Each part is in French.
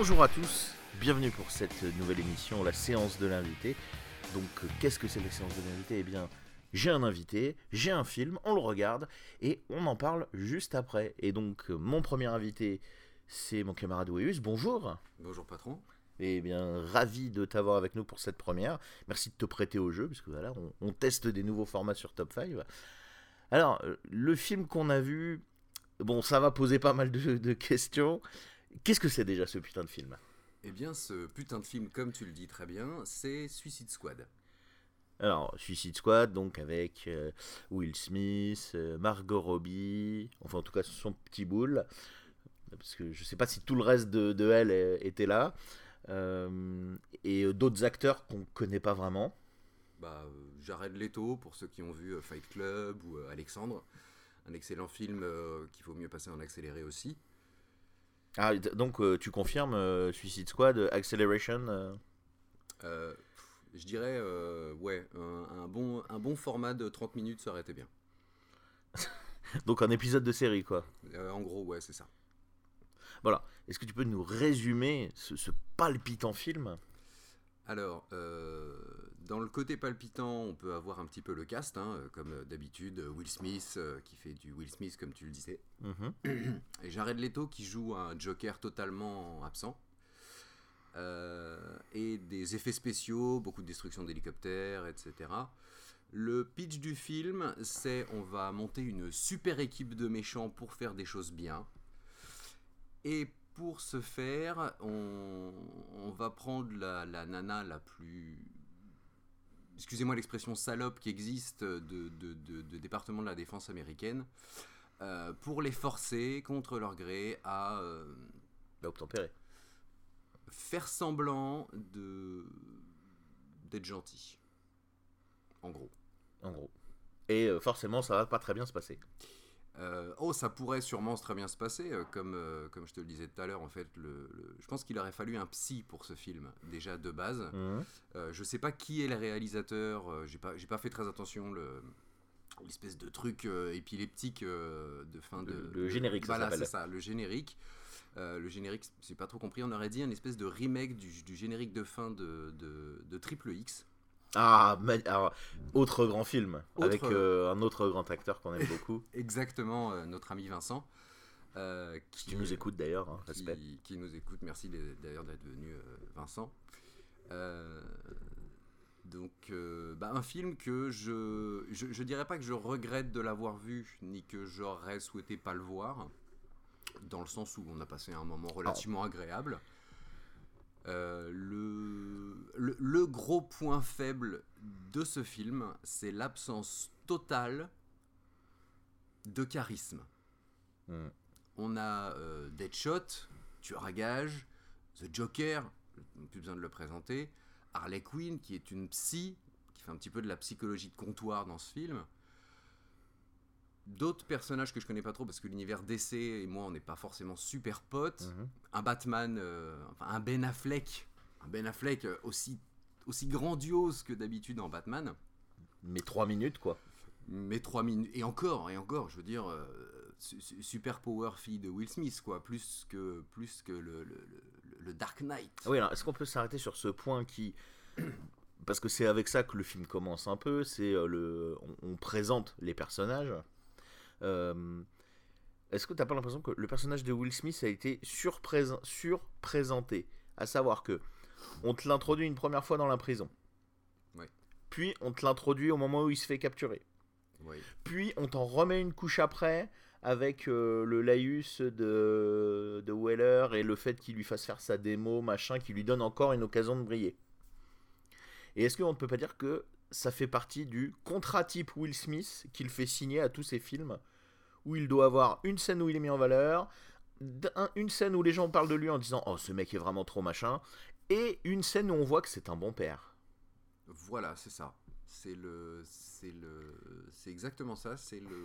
Bonjour à tous, bienvenue pour cette nouvelle émission, la séance de l'invité. Donc qu'est-ce que c'est la séance de l'invité ? Eh bien, j'ai un invité, j'ai un film, on le regarde et on en parle juste après. Et donc mon premier invité, c'est mon camarade Weyus, bonjour. Bonjour patron. Eh bien, ravi de t'avoir avec nous pour cette première. Merci de te prêter au jeu, puisque voilà, on teste des nouveaux formats sur Top 5. Alors, le film qu'on a vu, bon, ça va poser pas mal de questions. Qu'est-ce que c'est déjà ce putain de film ? Eh bien ce putain de film, comme tu le dis très bien, c'est Suicide Squad. Alors, Suicide Squad, donc avec Will Smith, Margot Robbie, enfin en tout cas son petit boule, parce que je sais pas si tout le reste de elle était là, et d'autres acteurs qu'on connaît pas vraiment. Jared Leto, pour ceux qui ont vu Fight Club ou Alexandre, un excellent film qu'il faut mieux passer en accéléré aussi. Ah, donc tu confirmes Suicide Squad, Acceleration Je dirais, ouais, un bon format de 30 minutes, ça aurait été bien. Donc un épisode de série, quoi. En gros, ouais, c'est ça. Voilà. Est-ce que tu peux nous résumer ce palpitant film ? Alors, dans le côté palpitant, on peut avoir un petit peu le cast, comme d'habitude, Will Smith qui fait du Will Smith comme tu le disais, et Jared Leto qui joue un Joker totalement absent, et des effets spéciaux, beaucoup de destruction d'hélicoptères, etc. Le pitch du film, c'est on va monter une super équipe de méchants pour faire des choses bien, et pour ce faire, on va prendre la nana la plus... Excusez-moi l'expression salope qui existe de département de la défense américaine, pour les forcer, contre leur gré, à obtempérer. Faire semblant d'être gentil. En gros. Et forcément, ça va pas très bien se passer. Ça pourrait sûrement très bien se passer, comme je te le disais tout à l'heure. En fait, je pense qu'il aurait fallu un psy pour ce film, déjà de base. Je sais pas qui est le réalisateur, j'ai pas fait très attention, l'espèce de truc épileptique de fin de... Le générique, ça voilà, s'appelle. C'est ça, le générique. Le générique, j'ai pas trop compris, on aurait dit un espèce de remake du générique de fin de Triple X. Alors, autre grand film, avec un autre grand acteur qu'on aime beaucoup. Exactement, notre ami Vincent. Qui nous écoute d'ailleurs, respect. Qui nous écoute, merci d'ailleurs d'être venu, Vincent. Donc, un film que je dirais pas que je regrette de l'avoir vu, ni que j'aurais souhaité pas le voir, dans le sens où on a passé un moment relativement agréable. Le gros point faible de ce film, c'est l'absence totale de charisme. On a Deadshot, tueur à gages, The Joker, plus besoin de le présenter, Harley Quinn qui est une psy, qui fait un petit peu de la psychologie de comptoir dans ce film. D'autres personnages que je connais pas trop parce que l'univers DC et moi on n'est pas forcément super potes. Un Batman, un Ben Affleck aussi grandiose que d'habitude en Batman. Mais 3 minutes quoi. Mais 3 minutes et encore, je veux dire super power fille de Will Smith quoi, plus que le Dark Knight. Oui, alors est-ce qu'on peut s'arrêter sur ce point qui... Parce que c'est avec ça que le film commence un peu, c'est on présente les personnages. Est-ce que t'as pas l'impression que le personnage de Will Smith a été surprésenté, à savoir que on te l'introduit une première fois dans la prison, puis on te l'introduit au moment où il se fait capturer, puis on t'en remet une couche après avec le laïus de Weller et le fait qu'il lui fasse faire sa démo machin qui lui donne encore une occasion de briller. Et est-ce qu'on ne peut pas dire que ça fait partie du contrat type Will Smith qu'il fait signer à tous ses films, où il doit avoir une scène où il est mis en valeur, une scène où les gens parlent de lui en disant « Oh, ce mec est vraiment trop machin », et une scène où on voit que c'est un bon père. Voilà, c'est ça. C'est exactement ça.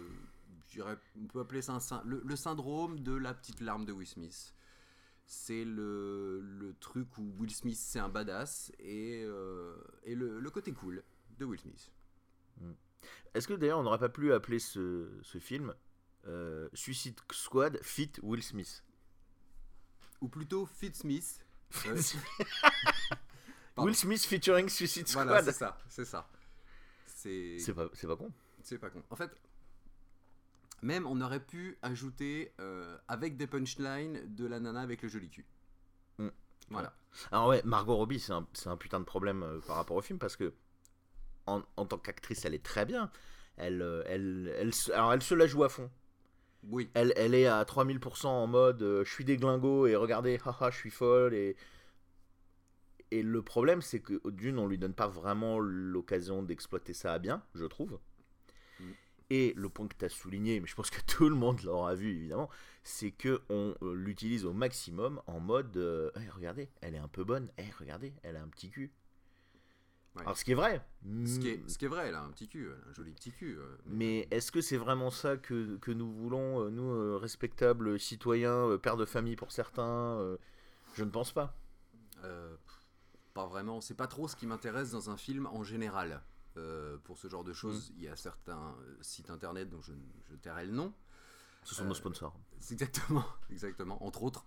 On peut appeler ça le syndrome de la petite larme de Will Smith. C'est le truc où Will Smith c'est un badass et le côté cool de Will Smith. Est-ce que d'ailleurs on n'aurait pas pu appeler ce film Suicide Squad fit Will Smith ? Ou plutôt Fit Smith Will Smith featuring Suicide Squad. Voilà, c'est ça. C'est pas con. C'est pas con. En fait, même on aurait pu ajouter avec des punchlines de la nana avec le joli cul. Voilà. Alors ouais, Margot Robbie, c'est un putain de problème par rapport au film parce que en tant qu'actrice, elle est très bien. Elle se la joue à fond. Oui. Elle est à 3000% en mode je suis déglingo et regardez, haha, je suis folle. Et le problème, c'est que d'une, on lui donne pas vraiment l'occasion d'exploiter ça à bien, je trouve. Et le point que tu as souligné, mais je pense que tout le monde l'aura vu évidemment, c'est qu'on l'utilise au maximum en mode hey, regardez, elle est un peu bonne, hey, regardez, elle a un petit cul. Ouais. Alors ce qui est vrai. Ce qui est vrai, elle a un petit cul, un joli petit cul. Mais est-ce que c'est vraiment ça que nous voulons, nous, respectables citoyens, pères de famille pour certains Je ne pense pas. Pas vraiment, c'est pas trop ce qui m'intéresse dans un film en général. Pour ce genre de choses, il y a certains sites internet dont je tairai le nom. Ce sont nos sponsors. C'est exactement, entre autres.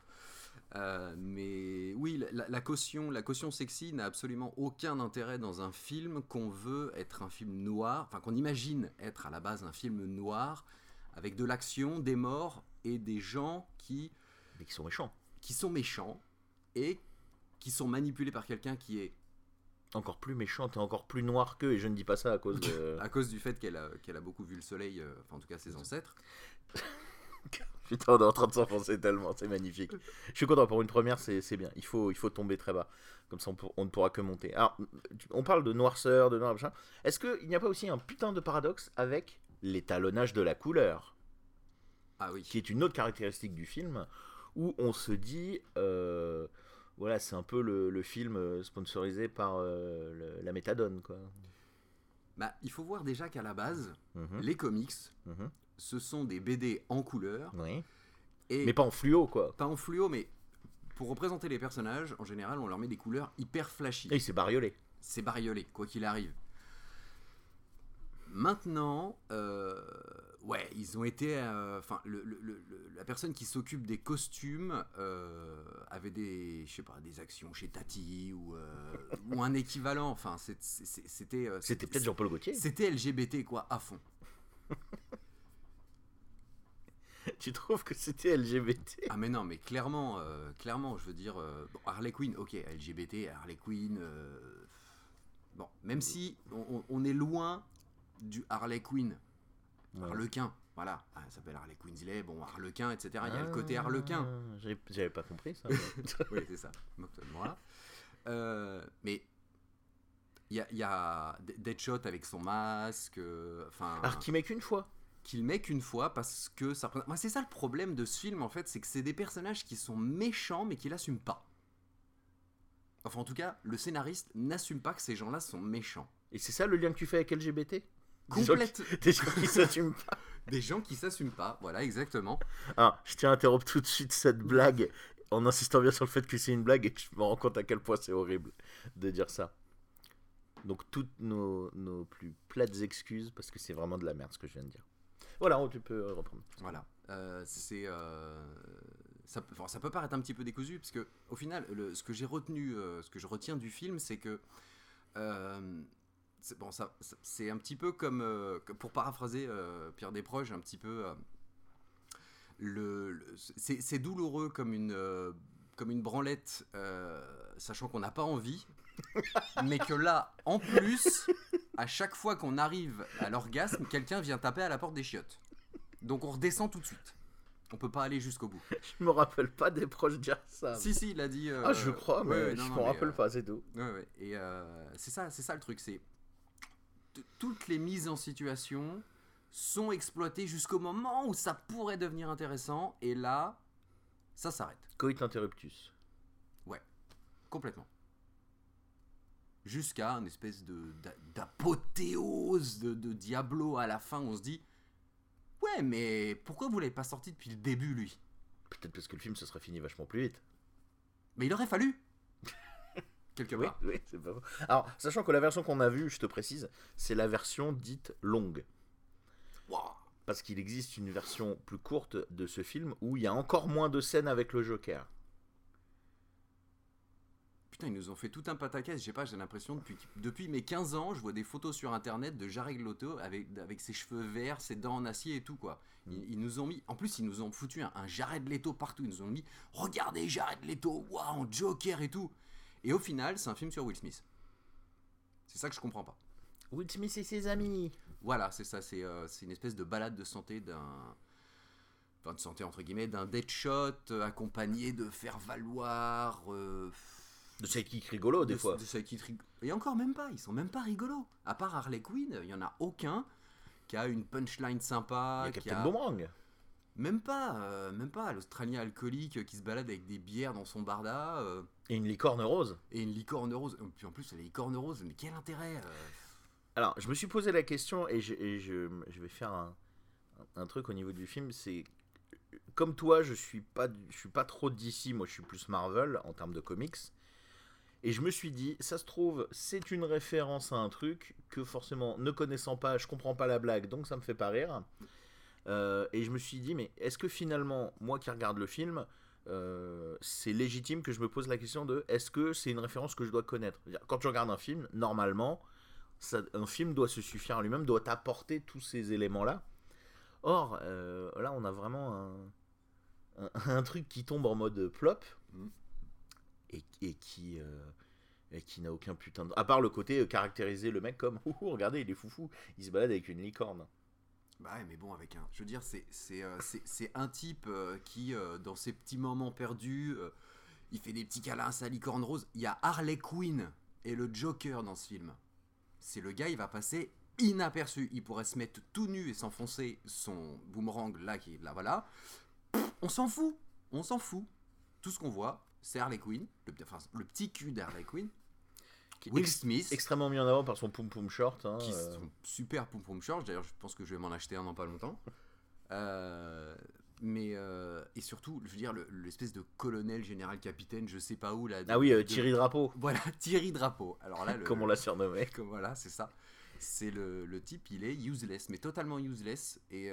Mais oui, la caution sexy n'a absolument aucun intérêt dans un film qu'on veut être un film noir, enfin qu'on imagine être à la base un film noir, avec de l'action, des morts et des gens qui sont méchants. Qui sont méchants et qui sont manipulés par quelqu'un qui est encore plus méchante et encore plus noire qu'eux, et je ne dis pas ça à cause de... à cause du fait qu'elle a beaucoup vu le soleil, enfin en tout cas ses ancêtres. Putain, on est en train de s'enfoncer tellement, c'est magnifique. Je suis content, pour une première, c'est bien. Il faut tomber très bas, comme ça on ne pourra que monter. Alors, on parle de noirceur, de noir, machin. Est-ce qu'il n'y a pas aussi un putain de paradoxe avec l'étalonnage de la couleur ? Ah oui. Qui est une autre caractéristique du film, où on se dit... voilà, c'est un peu le film sponsorisé par la méthadone, quoi. Bah, il faut voir déjà qu'à la base, les comics, ce sont des BD en couleur. Oui. Mais pas en fluo, quoi. Pas en fluo, mais pour représenter les personnages, en général, on leur met des couleurs hyper flashy. Et c'est bariolé. C'est bariolé, quoi qu'il arrive. Maintenant, ouais, ils ont été... Enfin, la personne qui s'occupe des costumes avait des actions chez Tati ou un équivalent. Enfin, c'était peut-être Jean-Paul Gaultier. C'était LGBT, quoi, à fond. Tu trouves que c'était LGBT ? Ah mais non, mais clairement, je veux dire... bon, Harley Quinn, ok, LGBT, Harley Quinn... bon, même si on est loin... du Harley Quinn, Harlequin, voilà, ça s'appelle Harley Quinsley, bon, Harlequin, etc. Il y a le côté Harlequin. J'avais pas compris ça. Oui, c'est ça. Voilà. Mais il y a Deadshot avec son masque, enfin. Alors qu'il met qu'une fois. Parce que ça. Moi, c'est ça le problème de ce film en fait, c'est que c'est des personnages qui sont méchants mais qui l'assument pas. Enfin, en tout cas, le scénariste n'assume pas que ces gens-là sont méchants. Et c'est ça le lien que tu fais avec LGBT ? Des gens qui s'assument pas. Des gens qui s'assument pas, voilà, exactement. Alors, je tiens à interrompre tout de suite cette blague en insistant bien sur le fait que c'est une blague et que je me rends compte à quel point c'est horrible de dire ça. Donc, toutes nos plus plates excuses parce que c'est vraiment de la merde ce que je viens de dire. Voilà, tu peux reprendre. Voilà, ça peut paraître un petit peu décousu parce que au final, ce que je retiens du film, c'est que c'est un petit peu comme pour paraphraser Pierre Desproges, un petit peu c'est douloureux comme une branlette, sachant qu'on n'a pas envie, mais que là, en plus, à chaque fois qu'on arrive à l'orgasme, quelqu'un vient taper à la porte des chiottes. Donc on redescend tout de suite. On peut pas aller jusqu'au bout. Je me rappelle pas Desproges dire ça. Si, il a dit... je crois, mais je me rappelle pas, c'est tout. Ouais. Et c'est ça le truc, c'est... Toutes les mises en situation sont exploitées jusqu'au moment où ça pourrait devenir intéressant, et là, ça s'arrête. Coit interruptus. Ouais, complètement. Jusqu'à une espèce d'apothéose de Diablo à la fin, on se dit ouais, mais pourquoi vous l'avez pas sorti depuis le début, lui ? Peut-être parce que le film se serait fini vachement plus vite. Mais il aurait fallu. Quelque part. Oui, c'est pas faux. Alors, sachant que la version qu'on a vue, je te précise, c'est la version dite longue. Wow. Parce qu'il existe une version plus courte de ce film où il y a encore moins de scènes avec le Joker. putain, ils nous ont fait tout un pataquès. Je sais pas, j'ai l'impression depuis mes 15 ans, je vois des photos sur internet de Jared Leto avec ses cheveux verts, ses dents en acier et tout, quoi. Ils nous ont mis, en plus, ils nous ont foutu un Jared Leto partout. Ils nous ont mis, regardez Jared Leto, waouh, en Joker et tout. Et au final, c'est un film sur Will Smith. C'est ça que je comprends pas. Will Smith et ses amis. Voilà, c'est ça. C'est une espèce de balade de santé de santé entre guillemets, d'un Deadshot accompagné de faire valoir. De sidekick rigolo, des fois. De sidekick rigolo. Et encore même pas, ils sont même pas rigolos. À part Harley Quinn, il y en a aucun qui a une punchline sympa. Il y a Captain Boomerang. Même pas, l'Australien alcoolique qui se balade avec des bières dans son barda. Et une licorne rose. Et puis en plus, la licorne rose, mais quel intérêt Alors, je me suis posé la question et je vais faire un truc au niveau du film. C'est comme toi, je suis pas trop DC, moi je suis plus Marvel en termes de comics. Et je me suis dit, ça se trouve, c'est une référence à un truc que forcément, ne connaissant pas, je comprends pas la blague, donc ça me fait pas rire. Et je me suis dit, mais est-ce que finalement, moi qui regarde le film, c'est légitime que je me pose la question de, est-ce que c'est une référence que je dois connaître ? Quand tu regardes un film, normalement, un film doit se suffire à lui-même, doit t'apporter tous ces éléments-là. Or, là, on a vraiment un truc qui tombe en mode plop et qui n'a aucun putain de... À part le côté caractériser le mec comme regardez, il est foufou, il se balade avec une licorne. Bah ouais, mais bon, avec un... Je veux dire, c'est un type qui, dans ses petits moments perdus, il fait des petits câlins à sa licorne rose. Il y a Harley Quinn et le Joker dans ce film. C'est le gars, il va passer inaperçu. Il pourrait se mettre tout nu et s'enfoncer son boomerang là, voilà. On s'en fout. Tout ce qu'on voit, c'est Harley Quinn, le petit cul d'Harley Quinn. Will Smith, extrêmement mis en avant par son pum pum short, son super pum pum short. D'ailleurs, je pense que je vais m'en acheter un dans pas longtemps. Et surtout, je veux dire, l'espèce de colonel, général, capitaine, je sais pas où là. Thierry Drapeau. Voilà, Thierry Drapeau. Alors là, comme on l'a surnommé. Voilà, c'est ça. C'est le type, il est useless, mais totalement useless. Et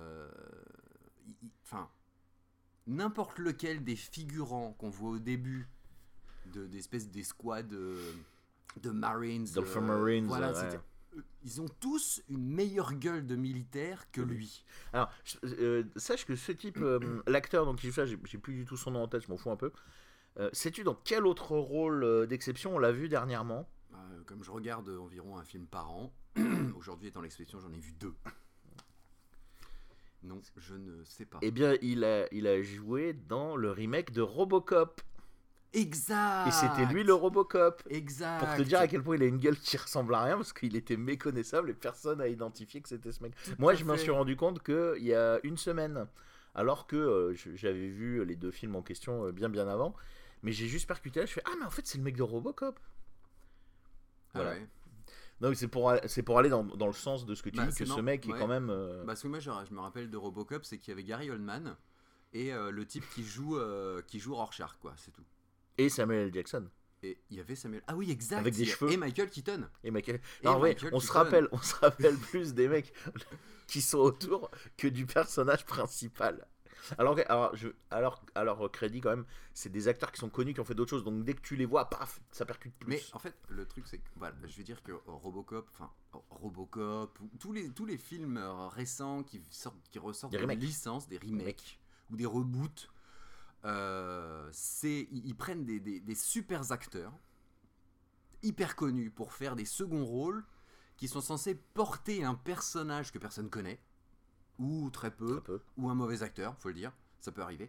n'importe lequel des figurants qu'on voit au début d'espèces d'escouades de Marines, Dolphin Marines, voilà, ils ont tous une meilleure gueule de militaire que lui. Alors, sache que ce type, l'acteur donc qui joue ça, j'ai plus du tout son nom en tête, je m'en fous un peu. Sais-tu dans quel autre rôle d'exception on l'a vu dernièrement ? Comme je regarde environ un film par an, aujourd'hui étant l'exception, j'en ai vu 2. Non, je ne sais pas. Eh bien, il a joué dans le remake de Robocop. Exact. Et c'était lui le Robocop. Exact. Pour te dire à quel point il a une gueule qui ressemble à rien, parce qu'il était méconnaissable et personne n'a identifié que c'était ce mec. Moi, je m'en suis rendu compte qu'il y a une semaine, alors que j'avais vu les 2 films en question bien avant, mais j'ai juste percuté là, je fais « Ah, mais en fait, c'est le mec de Robocop !» Voilà. Ah ouais. Donc c'est pour aller dans le sens de ce que tu dis, que ce mec est quand même... Parce que moi, je me rappelle de Robocop, c'est qu'il y avait Gary Oldman et le type qui joue Rorschach, quoi, c'est tout. Et Samuel L. Jackson. Et il y avait Samuel... Ah oui, exact. Avec des cheveux. Et Michael Keaton. On se rappelle plus des mecs qui sont autour que du personnage principal. Alors crédit quand même, c'est des acteurs qui sont connus, qui ont fait d'autres choses, donc dès que tu les vois, paf, ça percute plus. Mais en fait, le truc c'est que, voilà, je vais dire que Robocop, tous les films récents qui ressortent de licences, des remakes ou des reboots, ils prennent des super acteurs hyper connus pour faire des seconds rôles qui sont censés porter un personnage que personne connaît. Ou très peu, ou un mauvais acteur, faut le dire, ça peut arriver,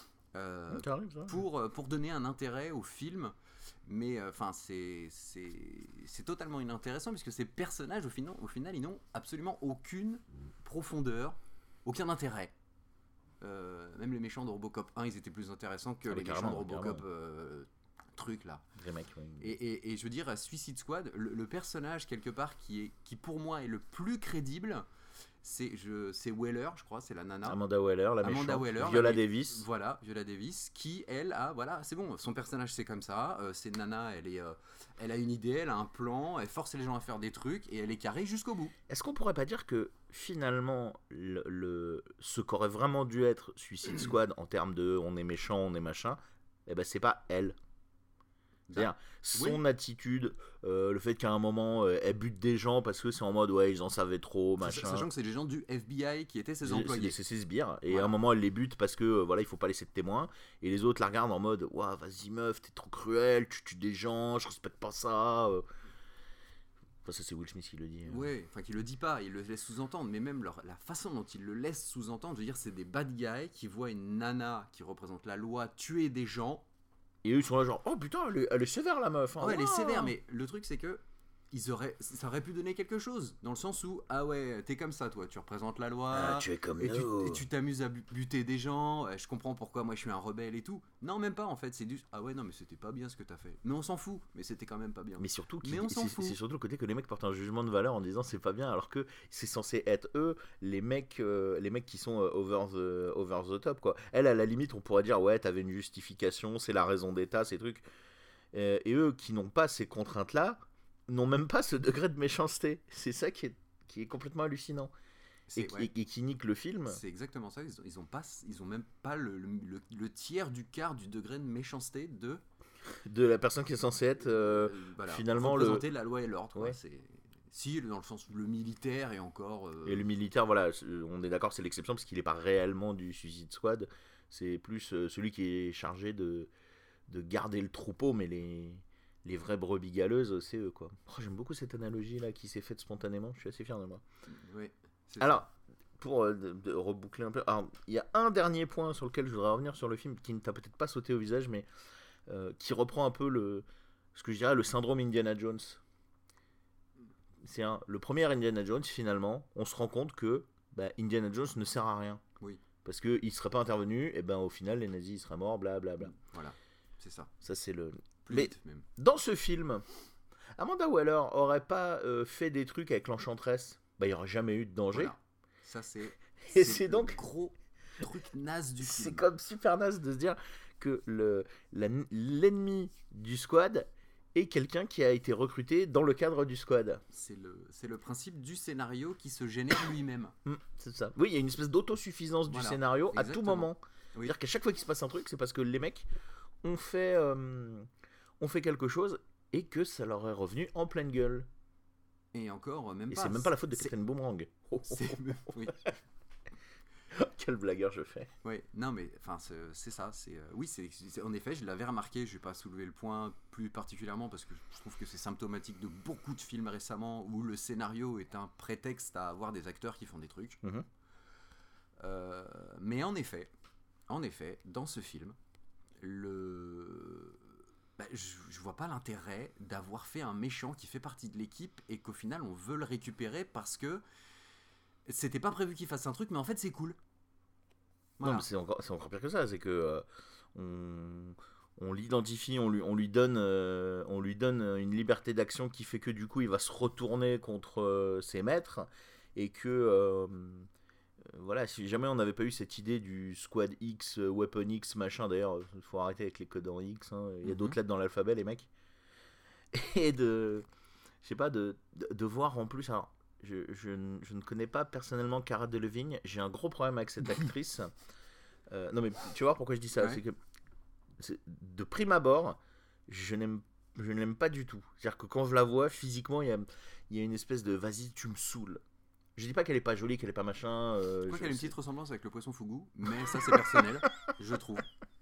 pour donner un intérêt au film, mais c'est totalement inintéressant puisque ces personnages au final ils n'ont absolument aucune profondeur, aucun intérêt. Même les méchants de Robocop 1 ils étaient plus intéressants que les méchants de Robocop truc là. Et je veux dire, à Suicide Squad, le personnage quelque part qui pour moi est le plus crédible, c'est Waller, je crois, c'est la nana. Amanda Waller, la méchante. Viola Davis. Voilà, Viola Davis, qui elle a, voilà, c'est bon, son personnage c'est comme ça. C'est nana, elle a une idée, elle a un plan, elle force les gens à faire des trucs et elle est carrée jusqu'au bout. Est-ce qu'on pourrait pas dire que finalement, ce qu'aurait vraiment dû être Suicide Squad en termes de on est méchant, on est machin, eh ben c'est pas elle. C'est-à-dire son attitude, le fait qu'à un moment elle bute des gens parce que c'est en mode ouais ils en savaient trop, machin. Sachant que c'est des gens du FBI qui étaient ses employés. C'est ses sbires. Et à un moment elle les bute parce que voilà il faut pas laisser de témoins. Et les autres la regardent en mode ouah vas-y meuf t'es trop cruel, tu tues des gens, je respecte pas ça. Enfin ça c'est Will Smith qui le dit. Ouais, enfin qui le dit pas, il le laisse sous-entendre. Mais même la façon dont il le laisse sous-entendre, je veux dire c'est des bad guys qui voient une nana qui représente la loi tuer des gens. Et eux ils sont là genre oh putain elle est sévère la meuf. Ouais elle est sévère mais le truc c'est que ça aurait pu donner quelque chose dans le sens où ah ouais t'es comme ça toi tu représentes la loi tu es comme et tu t'amuses à buter des gens, je comprends pourquoi moi je suis un rebelle et tout. Non même pas en fait, c'est du ah ouais non mais c'était pas bien ce que t'as fait, mais on s'en fout, mais c'était quand même pas bien. Mais surtout c'est surtout le côté que les mecs portent un jugement de valeur en disant c'est pas bien alors que c'est censé être eux les mecs qui sont over the top quoi. Elle à la limite on pourrait dire ouais t'avais une justification, c'est la raison d'état ces trucs, et eux qui n'ont pas ces contraintes là n'ont même pas ce degré de méchanceté. C'est ça qui est complètement hallucinant et qui nique le film. C'est exactement ça. Ils ont même pas le tiers du quart du degré de méchanceté de la personne qui est censée être finalement représenter la loi et l'ordre. Ouais. Si dans le sens le militaire et encore. Et le militaire voilà, on est d'accord c'est l'exception parce qu'il est pas réellement du Suicide Squad. C'est plus celui qui est chargé de garder le troupeau, mais les vraies brebis galeuses, c'est eux quoi. J'aime beaucoup cette analogie là qui s'est faite spontanément, je suis assez fier de moi. Oui, alors, pour de reboucler un peu, il y a un dernier point sur lequel je voudrais revenir sur le film qui ne t'a peut-être pas sauté au visage, mais qui reprend un peu ce que je dirais le syndrome Indiana Jones. C'est le premier Indiana Jones finalement, on se rend compte que Indiana Jones ne sert à rien. Oui. Parce qu'il ne serait pas intervenu, et au final les nazis ils seraient morts, blablabla. Voilà, c'est ça. Ça c'est le... Mais même. Dans ce film, Amanda Waller aurait pas fait des trucs avec l'Enchantress, il n'y aurait jamais eu de danger. Voilà. Ça c'est donc gros truc naze du film. C'est comme super naze de se dire que l'ennemi du squad est quelqu'un qui a été recruté dans le cadre du squad. C'est le principe du scénario qui se génère lui-même. C'est ça. Oui, il y a une espèce d'autosuffisance du scénario exactement. À tout moment. Oui. C'est-à-dire qu'à chaque fois qu'il se passe un truc, c'est parce que les mecs ont fait quelque chose et que ça leur est revenu en pleine gueule. Et encore, même pas. Et c'est même pas la faute de Captain Boomerang. Oui. Quel blagueur je fais. Oui, non mais enfin c'est ça. Oui, en effet, je l'avais remarqué. Je vais pas soulever le point plus particulièrement parce que je trouve que c'est symptomatique de beaucoup de films récemment où le scénario est un prétexte à avoir des acteurs qui font des trucs. Mais en effet, dans ce film, je vois pas l'intérêt d'avoir fait un méchant qui fait partie de l'équipe et qu'au final on veut le récupérer parce que c'était pas prévu qu'il fasse un truc mais en fait c'est cool. Voilà. Non mais c'est encore pire que ça, c'est que on l'identifie, on lui donne une liberté d'action qui fait que du coup il va se retourner contre ses maîtres et que voilà, si jamais on n'avait pas eu cette idée du Squad X, Weapon X, machin, d'ailleurs, il faut arrêter avec les codes en X, hein. Il y a d'autres lettres dans l'alphabet, les mecs. Et je sais pas, de voir en plus, alors, je ne connais pas personnellement Cara Delevingne, j'ai un gros problème avec cette actrice. Non mais, tu vois pourquoi je dis ça, c'est que, de prime abord, je ne l'aime pas du tout. C'est-à-dire que quand je la vois, physiquement, il y a une espèce de, vas-y, tu me saoules. Je dis pas qu'elle est pas jolie, qu'elle est pas machin. Je crois qu'elle a une petite ressemblance avec le poisson fougou, mais ça c'est personnel, je trouve.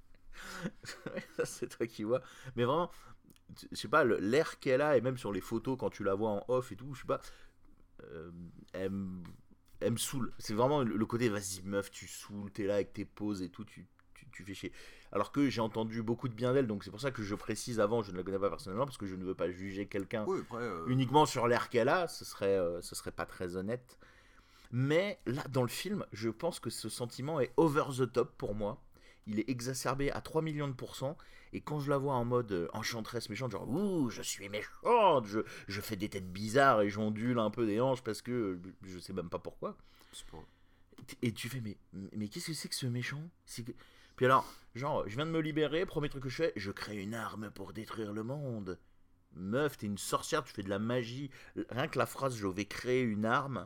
Ça c'est toi qui vois. Mais vraiment, je sais pas, l'air qu'elle a, et même sur les photos quand tu la vois en off et tout, je sais pas, elle me saoule. C'est vraiment le côté, vas-y meuf, tu saoules, t'es là avec tes poses et tout, tu fais chier. Alors que j'ai entendu beaucoup de bien d'elle, donc c'est pour ça que je précise avant, je ne la connais pas personnellement, parce que je ne veux pas juger quelqu'un uniquement sur l'air qu'elle a, ce serait pas très honnête. Mais là, dans le film, je pense que ce sentiment est over the top pour moi. Il est exacerbé à 3 millions de %, et quand je la vois en mode enchanteresse méchante, genre ouh, je suis méchante, je fais des têtes bizarres et j'ondule un peu des hanches parce que je sais même pas pourquoi. Et tu fais, mais qu'est-ce que c'est que ce méchant ? Puis alors, genre, je viens de me libérer, premier truc que je fais, je crée une arme pour détruire le monde. Meuf, t'es une sorcière, tu fais de la magie. Rien que la phrase, je vais créer une arme.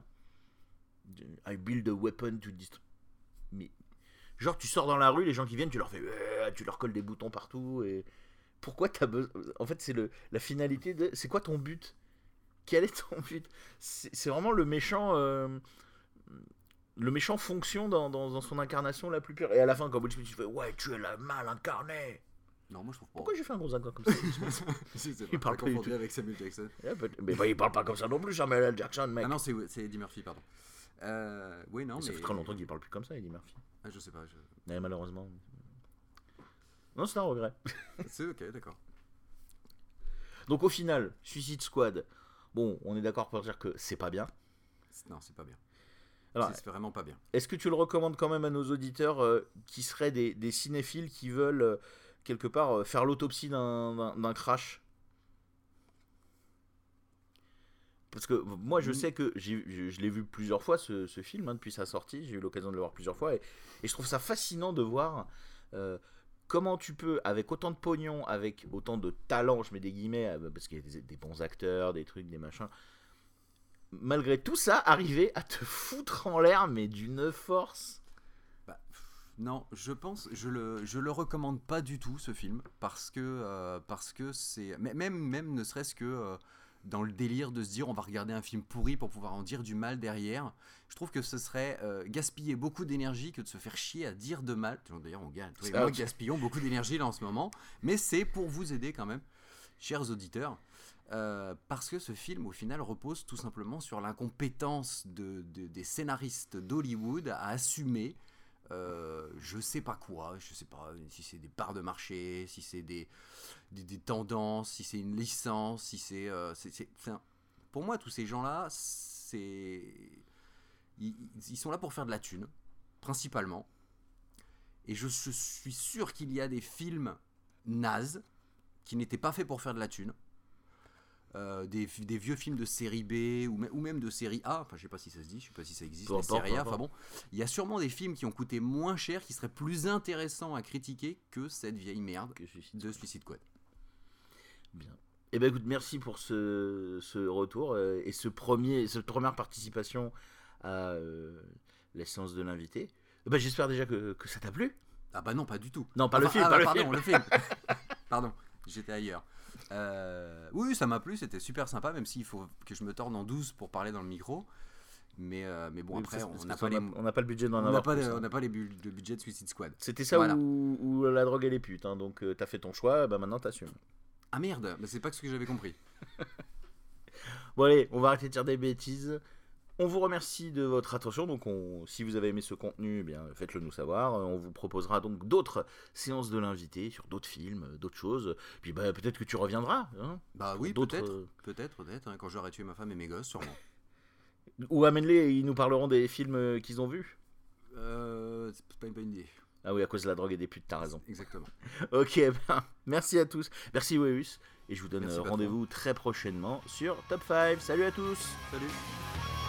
I build a weapon to destroy. Mais, genre, tu sors dans la rue, les gens qui viennent, tu leur colles des boutons partout, et pourquoi t'as besoin. En fait, c'est la finalité de. C'est quoi ton but? Quel est ton but? C'est vraiment le méchant. Le méchant fonction dans son incarnation la plus pure. Et à la fin, quand Will Smith il fait ouais, tu es la mal incarnée. Non, moi je trouve pas. Pourquoi j'ai fait un gros accent comme ça? Il parle pas du tout avec Samuel Jackson. Mais il parle pas comme ça non plus, Samuel L. Jackson, mec. Ah non, c'est Eddie Murphy, pardon. Oui, non, mais. Ça fait très longtemps qu'il parle plus comme ça, Eddie Murphy. Ah, je sais pas. Mais malheureusement. Non, c'est un regret. C'est ok, d'accord. Donc au final, Suicide Squad, bon, on est d'accord pour dire que c'est pas bien. Non, c'est pas bien. Alors, c'est vraiment pas bien. Est-ce que tu le recommandes quand même à nos auditeurs qui seraient des cinéphiles qui veulent quelque part faire l'autopsie d'un crash? Parce que moi je sais que je l'ai vu plusieurs fois ce film depuis sa sortie, j'ai eu l'occasion de le voir plusieurs fois et je trouve ça fascinant de voir comment tu peux, avec autant de pognon, avec autant de talent, je mets des guillemets, parce qu'il y a des bons acteurs, des trucs, des machins, malgré tout ça, arriver à te foutre en l'air, mais d'une force. Non, je le recommande pas du tout ce film parce que c'est même ne serait-ce que dans le délire de se dire on va regarder un film pourri pour pouvoir en dire du mal derrière. Je trouve que ce serait gaspiller beaucoup d'énergie que de se faire chier à dire de mal. D'ailleurs, on gaspillons beaucoup d'énergie là en ce moment, mais c'est pour vous aider quand même, chers auditeurs. Parce que ce film au final repose tout simplement sur l'incompétence des scénaristes d'Hollywood à assumer je sais pas quoi, je sais pas si c'est des parts de marché, si c'est des tendances, si c'est une licence, si c'est pour moi tous ces gens là ils sont là pour faire de la thune principalement, et je suis sûr qu'il y a des films nazes qui n'étaient pas faits pour faire de la thune. Des vieux films de série B ou même de série A, enfin je sais pas si ça se dit, je sais pas si ça existe, série A, enfin bon, il y a sûrement des films qui ont coûté moins cher, qui seraient plus intéressants à critiquer que cette vieille merde de Suicide Squad. Bien. Eh ben écoute, merci pour ce retour et cette première participation à la séance de l'invité. Ben, j'espère déjà que ça t'a plu. Ah bah non, pas du tout. Non, pas le film, pardon, le film. Pardon, j'étais ailleurs. Oui, ça m'a plu, c'était super sympa, même s'il faut que je me torde en 12 pour parler dans le micro. Mais bon, oui, après, on n'a pas le budget d'en avoir plus. On n'a pas le budget de Suicide Squad. C'était ça, voilà. Où la drogue et les putes. Hein, donc, t'as fait ton choix, bah maintenant t'assumes. Ah merde, bah, c'est pas ce que j'avais compris. Bon, allez, on va arrêter de dire des bêtises. On vous remercie de votre attention. Donc, si vous avez aimé ce contenu, eh bien, faites-le nous savoir. On vous proposera donc d'autres séances de l'invité sur d'autres films, d'autres choses. Puis bah, peut-être que tu reviendras. Hein, bah oui, peut-être, hein, quand j'aurai tué ma femme et mes gosses, sûrement. Ou amène-les, ils nous parleront des films qu'ils ont vus. C'est pas une bonne idée. Ah oui, à cause de la drogue et des putes, t'as raison. Exactement. Ok, ben, merci à tous. Merci Weus. Et je vous donne rendez-vous très prochainement sur Top 5. Salut à tous. Salut.